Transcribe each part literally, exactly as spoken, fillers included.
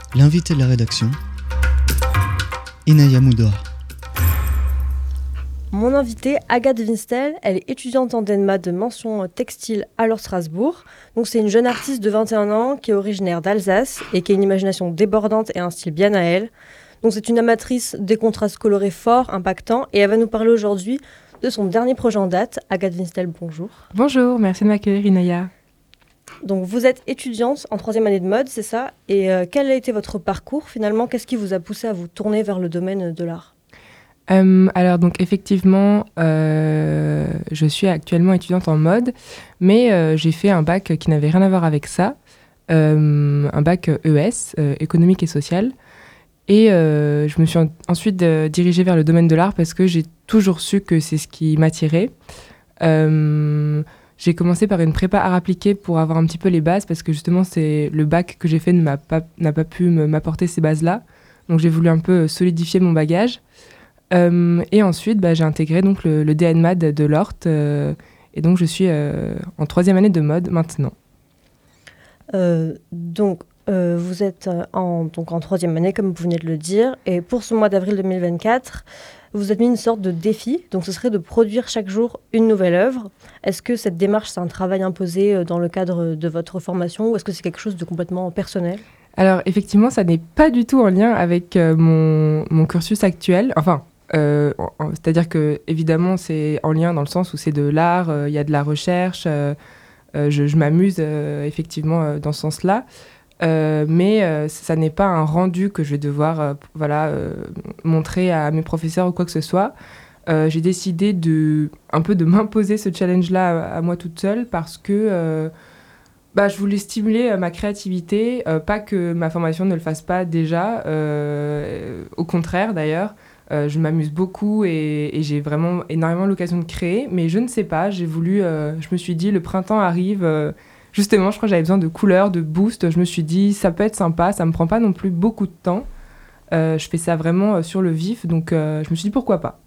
L'invité de la rédaction, Inaya Moudor. Mon invitée, Agathe Winstel, elle est étudiante en DENMA de mention textile à l'Or Strasbourg. Donc c'est une jeune artiste de vingt et un ans qui est originaire d'Alsace et qui a une imagination débordante et un style bien à elle. Donc c'est une amatrice des contrastes colorés forts, impactants, et elle va nous parler aujourd'hui de son dernier projet en date. Agathe Winstel, bonjour. Bonjour, merci de m'accueillir Inaya. Donc vous êtes étudiante en troisième année de mode, c'est ça? Et euh, quel a été votre parcours finalement? Qu'est-ce qui vous a poussé à vous tourner vers le domaine de l'art? Euh, alors donc effectivement, euh, je suis actuellement étudiante en mode, mais euh, j'ai fait un bac qui n'avait rien à voir avec ça, euh, un bac E S, euh, économique et social. Et euh, je me suis en- ensuite euh, dirigée vers le domaine de l'art parce que j'ai toujours su que c'est ce qui m'attirait. Euh, j'ai commencé par une prépa art appliqué pour avoir un petit peu les bases parce que justement c'est le bac que j'ai fait ne m'a pas, n'a pas pu me- m'apporter ces bases-là. Donc j'ai voulu un peu solidifier mon bagage. Euh, et ensuite, bah, j'ai intégré donc, le, le D N M A D de l'O R T. Euh, et donc, je suis euh, en troisième année de mode maintenant. Euh, donc, euh, vous êtes euh, en, donc en troisième année, comme vous venez de le dire. Et pour ce mois d'avril deux mille vingt-quatre, vous avez mis une sorte de défi. Donc, ce serait de produire chaque jour une nouvelle œuvre. Est-ce que cette démarche, c'est un travail imposé euh, dans le cadre de votre formation ou est-ce que c'est quelque chose de complètement personnel? Alors, effectivement, ça n'est pas du tout en lien avec euh, mon, mon cursus actuel. Enfin, euh, en- en- c'est-à-dire que, évidemment, c'est en lien dans le sens où c'est de l'art, euh, il y a de la recherche, euh, euh, je, je m'amuse euh, effectivement euh, dans ce sens-là. Euh, mais euh, ça n'est pas un rendu que je vais devoir euh, p- voilà, euh, montrer à mes professeurs ou quoi que ce soit. Euh, j'ai décidé de, un peu de m'imposer ce challenge-là à, à moi toute seule parce que euh, bah, je voulais stimuler euh, ma créativité, euh, pas que ma formation ne le fasse pas déjà, euh, au contraire d'ailleurs. Euh, je m'amuse beaucoup et, et j'ai vraiment énormément l'occasion de créer, mais je ne sais pas, j'ai voulu, euh, je me suis dit, le printemps arrive, euh, justement, je crois que j'avais besoin de couleurs, de boost, je me suis dit, ça peut être sympa, ça me prend pas non plus beaucoup de temps. Euh, je fais ça vraiment euh, sur le vif, donc euh, je me suis dit, pourquoi pas.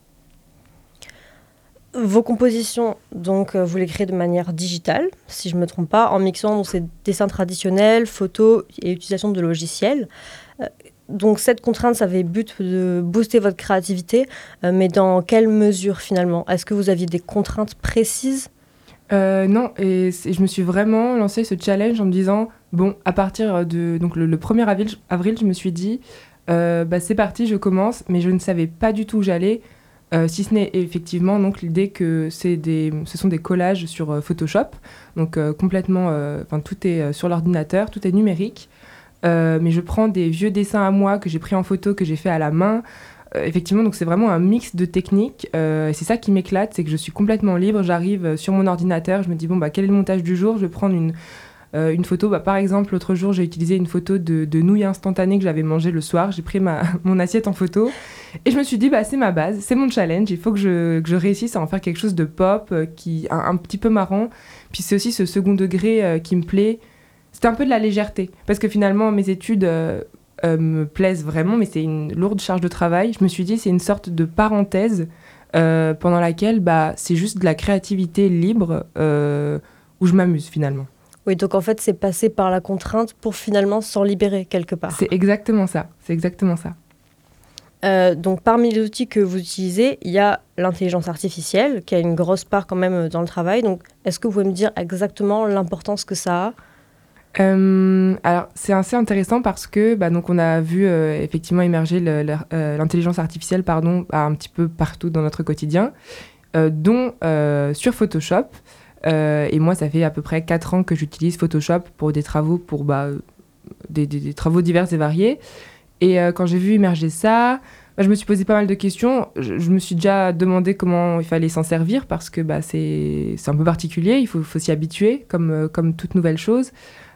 Vos compositions, donc, euh, vous les créez de manière digitale, si je ne me trompe pas, en mixant donc, ces dessins traditionnels, photos et utilisation de logiciels. Euh, donc cette contrainte, ça avait but de booster votre créativité, euh, mais dans quelle mesure finalement? Est-ce que vous aviez des contraintes précises? Euh, non, et c'est- je me suis vraiment lancé ce challenge en me disant, bon, à partir de donc le, le premier avril, avril, je me suis dit, euh, bah, c'est parti, je commence, mais je ne savais pas du tout où j'allais, euh, si ce n'est effectivement donc l'idée que c'est des, ce sont des collages sur euh, Photoshop, donc euh, complètement, euh, enfin tout est euh, sur l'ordinateur, tout est numérique, euh, mais je prends des vieux dessins à moi que j'ai pris en photo, que j'ai fait à la main. Euh, effectivement, donc c'est vraiment un mix de techniques. Euh, et c'est ça qui m'éclate, c'est que je suis complètement libre. J'arrive euh, sur mon ordinateur, je me dis bon bah quel est le montage du jour. Je vais prendre une euh, une photo. Bah, par exemple, l'autre jour, j'ai utilisé une photo de, de nouilles instantanées que j'avais mangées le soir. J'ai pris ma mon assiette en photo et je me suis dit bah c'est ma base, c'est mon challenge. Il faut que je que je réussisse à en faire quelque chose de pop, euh, qui un, un petit peu marrant. Puis c'est aussi ce second degré euh, qui me plaît. C'était un peu de la légèreté parce que finalement mes études euh, euh, me plaisent vraiment, mais c'est une lourde charge de travail. Je me suis dit, c'est une sorte de parenthèse euh, pendant laquelle bah, c'est juste de la créativité libre euh, où je m'amuse finalement. Oui, donc en fait, c'est passer par la contrainte pour finalement s'en libérer quelque part. C'est exactement ça, c'est exactement ça. Euh, donc parmi les outils que vous utilisez, il y a l'intelligence artificielle qui a une grosse part quand même dans le travail. Donc est-ce que vous pouvez me dire exactement l'importance que ça a? Euh, alors, c'est assez intéressant parce que bah, donc on a vu euh, effectivement émerger le- le- euh, l'intelligence artificielle pardon, bah, un petit peu partout dans notre quotidien, euh, dont euh, sur Photoshop. Euh, et moi, ça fait à peu près quatre ans que j'utilise Photoshop pour des travaux, pour bah, des, des- des travaux divers et variés. Et euh, quand j'ai vu émerger ça, bah, je me suis posé pas mal de questions. Je, je me suis déjà demandé comment il fallait s'en servir parce que bah, c'est, c'est un peu particulier, il faut, faut s'y habituer comme, euh, comme toute nouvelle chose.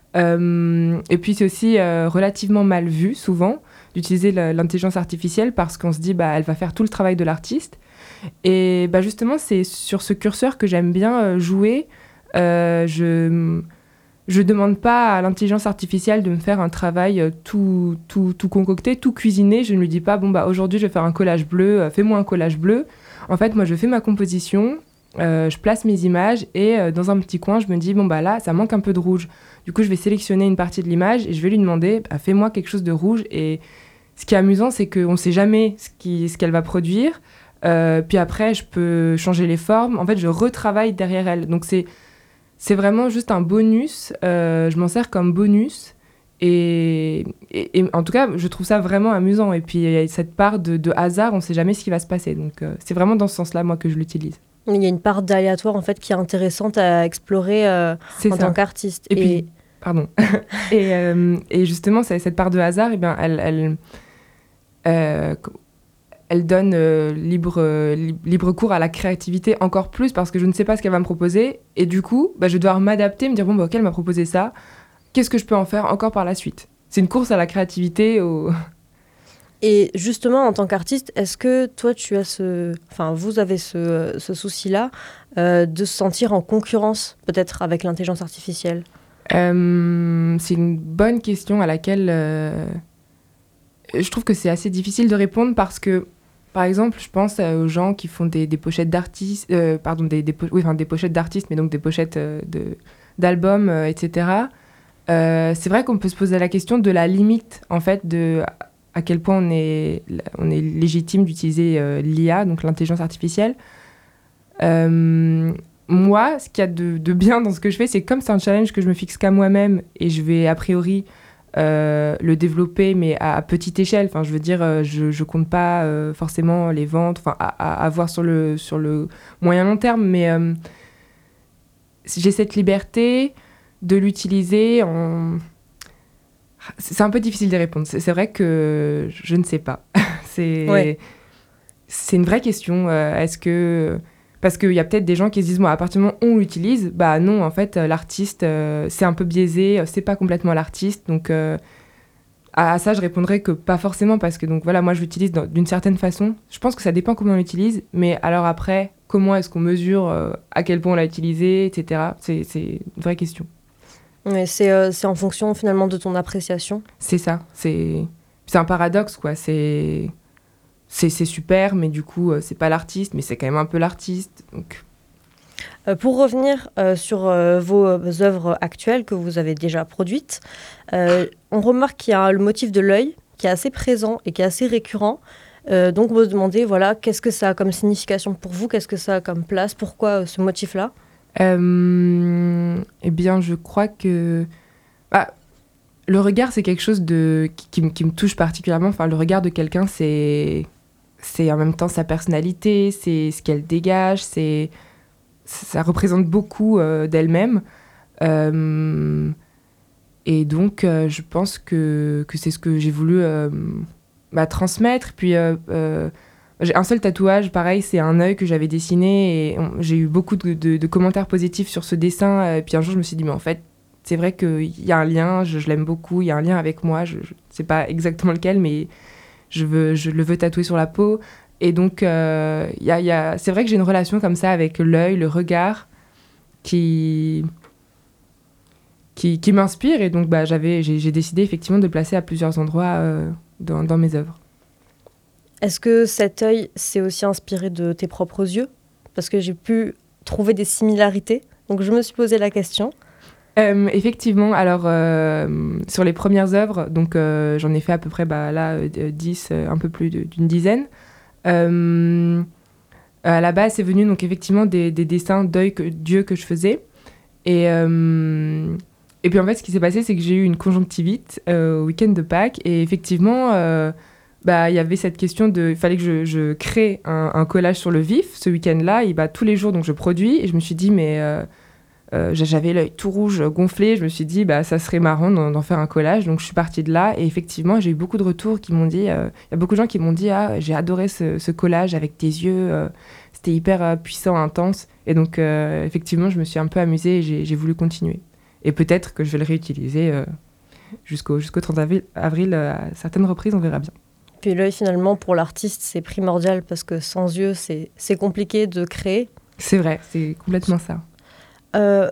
Euh, et puis c'est aussi euh, relativement mal vu souvent d'utiliser la- l'intelligence artificielle parce qu'on se dit bah elle va faire tout le travail de l'artiste et bah justement c'est sur ce curseur que j'aime bien euh, jouer. Euh, je je demande pas à l'intelligence artificielle de me faire un travail euh, tout tout tout concocté, tout cuisiné. Je ne lui dis pas bon bah aujourd'hui je vais faire un collage bleu, euh, fais-moi un collage bleu. En fait moi je fais ma composition. euh, je place mes images et euh, dans un petit coin, je me dis, bon, bah là, ça manque un peu de rouge. Du coup, je vais sélectionner une partie de l'image et je vais lui demander, bah, fais-moi quelque chose de rouge. Et ce qui est amusant, c'est qu'on ne sait jamais ce, qui, ce qu'elle va produire. Euh, puis après, je peux changer les formes. En fait, je retravaille derrière elle. Donc, c'est, c'est vraiment juste un bonus. Euh, je m'en sers comme bonus. Et, et, et en tout cas, je trouve ça vraiment amusant. Et puis, il y a cette part de, de hasard. On ne sait jamais ce qui va se passer. Donc, euh, c'est vraiment dans ce sens-là, moi, que je l'utilise. Il y a une part d'aléatoire, en fait, qui est intéressante à explorer euh, c'est en ça. tant qu'artiste. Et, et... puis, pardon. et, euh, et justement, cette part de hasard, eh bien, elle... elle euh, elle donne euh, libre, euh, libre cours à la créativité encore plus parce que je ne sais pas ce qu'elle va me proposer. Et du coup, bah, je vais devoir m'adapter, me dire, bon, bah, ok, elle m'a proposé ça. Qu'est-ce que je peux en faire encore par la suite ? C'est une course à la créativité. Au... Et justement, en tant qu'artiste, est-ce que toi, tu as ce... Enfin, vous avez ce, ce souci-là euh, de se sentir en concurrence, peut-être, avec l'intelligence artificielle ? euh, C'est une bonne question à laquelle... Euh... Je trouve que c'est assez difficile de répondre parce que, par exemple, je pense aux gens qui font des, des pochettes d'artistes, euh, pardon, des, des, po- oui, enfin, des pochettes d'artistes, mais donc des pochettes euh, de, d'albums, euh, et cetera. Euh, c'est vrai qu'on peut se poser la question de la limite, en fait, de à quel point on est, on est légitime d'utiliser euh, l'I A, donc l'intelligence artificielle. Euh, moi, ce qu'il y a de, de bien dans ce que je fais, c'est comme c'est un challenge que je me fixe qu'à moi-même et je vais a priori euh, le développer, mais à, à petite échelle. Enfin, je veux dire, euh, je ne compte pas euh, forcément les ventes, enfin, à, à, à voir sur le, sur le moyen long terme, mais euh, j'ai cette liberté de l'utiliser en... C'est un peu difficile d'y répondre. C'est, c'est vrai que je ne sais pas. c'est, ouais. c'est une vraie question. Euh, est-ce que... Parce qu'il y a peut-être des gens qui se disent, bon, à partir du moment où on l'utilise, bah non, en fait, l'artiste, euh, c'est un peu biaisé, c'est pas complètement l'artiste. Donc, euh, à, à ça, je répondrais que pas forcément, parce que, donc, voilà, moi, je l'utilise dans, d'une certaine façon. Je pense que ça dépend comment on l'utilise, mais alors après, comment est-ce qu'on mesure euh, à quel point on l'a utilisé, et cetera. C'est, c'est une vraie question. Mais c'est, euh, c'est en fonction, finalement, de ton appréciation. C'est ça. C'est, c'est un paradoxe, quoi. C'est... C'est, c'est super, mais du coup, euh, c'est pas l'artiste, mais c'est quand même un peu l'artiste. Donc... Euh, pour revenir euh, sur euh, vos euh, œuvres actuelles que vous avez déjà produites, euh, on remarque qu'il y a le motif de l'œil qui est assez présent et qui est assez récurrent. Euh, donc, vous vous demandez, voilà, qu'est-ce que ça a comme signification pour vous ? Qu'est-ce que ça a comme place ? Pourquoi euh, ce motif-là ? euh, Eh bien, je crois que... Ah, le regard, c'est quelque chose de... qui, qui, qui me touche particulièrement. Enfin, le regard de quelqu'un, c'est... c'est en même temps sa personnalité, c'est ce qu'elle dégage, c'est, ça représente beaucoup euh, d'elle-même. Euh, et donc, euh, je pense que, que c'est ce que j'ai voulu euh, bah, transmettre. Puis, euh, euh, j'ai un seul tatouage, pareil, c'est un œil que j'avais dessiné. Et on, j'ai eu beaucoup de, de, de commentaires positifs sur ce dessin. Et puis un jour, je me suis dit, mais en fait, c'est vrai qu'il y a un lien, je, je l'aime beaucoup, il y a un lien avec moi. Je ne sais pas exactement lequel, mais... Je, veux, je le veux tatouer sur la peau. Et donc, euh, y a, y a, c'est vrai que j'ai une relation comme ça avec l'œil, le regard, qui, qui, qui m'inspire. Et donc, bah, j'avais, j'ai, j'ai décidé effectivement de le placer à plusieurs endroits euh, dans, dans mes œuvres. Est-ce que cet œil s'est aussi inspiré de tes propres yeux ? Parce que j'ai pu trouver des similarités. Donc, je me suis posé la question. Euh, effectivement, alors euh, sur les premières œuvres, donc euh, j'en ai fait à peu près bah, là euh, dix, euh, un peu plus de, d'une dizaine. Euh, à la base, c'est venu donc effectivement des, des dessins d'œil que, d'yeux que je faisais. Et, euh, et puis en fait, ce qui s'est passé, c'est que j'ai eu une conjonctivite euh, au week-end de Pâques. Et effectivement, euh, bah, y avait cette question de, il fallait que je, je crée un, un collage sur le vif ce week-end-là. Et bah, tous les jours, donc je produis. Et je me suis dit, mais euh, Euh, j'avais l'œil tout rouge, gonflé. Je me suis dit, bah, ça serait marrant d'en, d'en faire un collage. Donc, je suis partie de là. Et effectivement, j'ai eu beaucoup de retours qui m'ont dit... Il euh, y a beaucoup de gens qui m'ont dit, ah, j'ai adoré ce, ce collage avec tes yeux. Euh, c'était hyper euh, puissant, intense. Et donc, euh, effectivement, je me suis un peu amusée et j'ai, j'ai voulu continuer. Et peut-être que je vais le réutiliser euh, jusqu'au, jusqu'au trente avril, avril euh, à certaines reprises, on verra bien. Puis l'œil, finalement, pour l'artiste, c'est primordial parce que sans yeux, c'est, c'est compliqué de créer. C'est vrai, c'est complètement ça. Euh,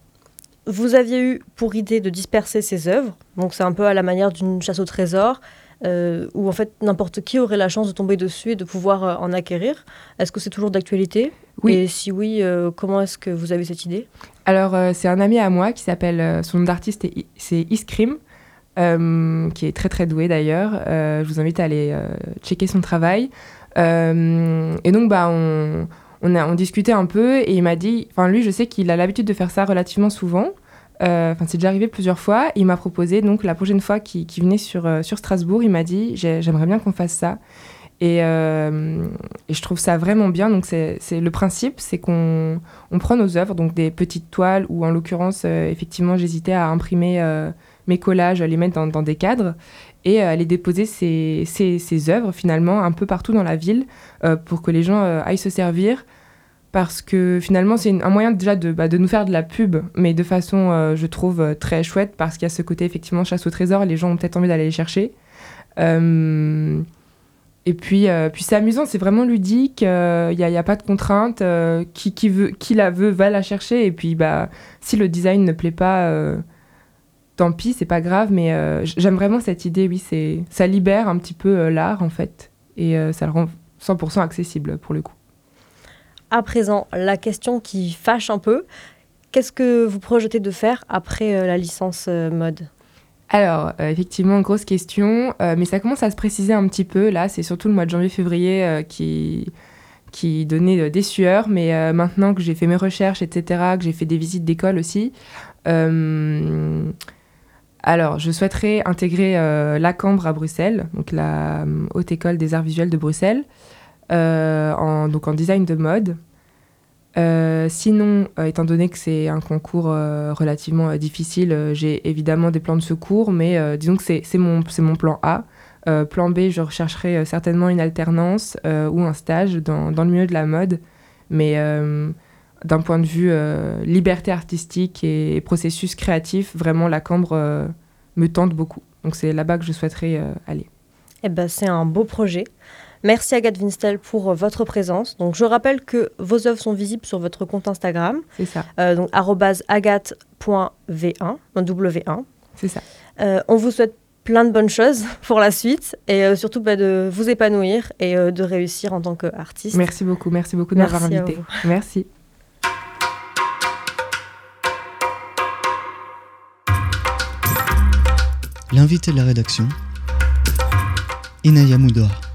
vous aviez eu pour idée de disperser ces œuvres, donc c'est un peu à la manière d'une chasse au trésor. euh, où en fait n'importe qui aurait la chance de tomber dessus et de pouvoir euh, en acquérir. Est-ce que c'est toujours d'actualité ? Oui. Et si oui, euh, comment est-ce que vous avez cette idée ? Alors, euh, c'est un ami à moi qui s'appelle, euh, son nom d'artiste, est, c'est Iskrim, euh, qui est très très doué d'ailleurs. Euh, je vous invite à aller euh, checker son travail. Euh, et donc, bah, on, on, a, on discutait un peu et il m'a dit, enfin lui, je sais qu'il a l'habitude de faire ça relativement souvent. Enfin, euh, c'est déjà arrivé plusieurs fois. Il m'a proposé, donc la prochaine fois qu'il, qu'il venait sur, euh, sur Strasbourg, il m'a dit, J'ai, j'aimerais bien qu'on fasse ça. Et, euh, et je trouve ça vraiment bien. Donc c'est, c'est le principe, c'est qu'on on prend nos œuvres, donc des petites toiles, ou en l'occurrence, euh, effectivement, j'hésitais à imprimer euh, mes collages, les mettre dans, dans des cadres, et euh, aller déposer ces, ces, ces œuvres, finalement, un peu partout dans la ville, euh, pour que les gens euh, aillent se servir. Parce que finalement, c'est une, un moyen déjà de, bah, de nous faire de la pub, mais de façon, euh, je trouve, euh, très chouette, parce qu'il y a ce côté, effectivement, chasse au trésor, les gens ont peut-être envie d'aller les chercher. Euh, Et puis, euh, puis c'est amusant, c'est vraiment ludique, il euh, n'y a, y a pas de contrainte, euh, qui, qui, veut, qui la veut va la chercher, et puis bah, si le design ne plaît pas, euh, tant pis, c'est pas grave, mais euh, j'aime vraiment cette idée, oui, c'est, ça libère un petit peu euh, l'art en fait, et euh, ça le rend cent pour cent accessible pour le coup. À présent, la question qui fâche un peu, qu'est-ce que vous projetez de faire après euh, la licence euh, mode ? Alors, euh, effectivement, grosse question, euh, mais ça commence à se préciser un petit peu. Là, c'est surtout le mois de janvier-février euh, qui, qui donnait euh, des sueurs, mais euh, maintenant que j'ai fait mes recherches, et cetera, que j'ai fait des visites d'école aussi, euh, alors, je souhaiterais intégrer euh, l'A Cambre à Bruxelles, donc la euh, Haute École des Arts Visuels de Bruxelles, euh, en, donc en design de mode. Euh, sinon, euh, étant donné que c'est un concours euh, relativement euh, difficile, euh, j'ai évidemment des plans de secours, mais euh, disons que c'est, c'est, mon, c'est mon plan A. Euh, plan B, je rechercherai euh, certainement une alternance euh, ou un stage dans, dans le milieu de la mode, mais euh, d'un point de vue euh, liberté artistique et, et processus créatif, vraiment la Cambre euh, me tente beaucoup. Donc c'est là-bas que je souhaiterais euh, aller. Eh ben, c'est un beau projet. Merci Agathe Winstel pour votre présence. Donc, je rappelle que vos œuvres sont visibles sur votre compte Instagram. C'est ça. Euh, donc, arobase agathe point v un, W un. C'est ça. Euh, on vous souhaite plein de bonnes choses pour la suite et euh, surtout bah, de vous épanouir et euh, de réussir en tant qu'artiste. Merci beaucoup, merci beaucoup de m'avoir invitée. Merci. L'invité de la rédaction, Inaya Moudor.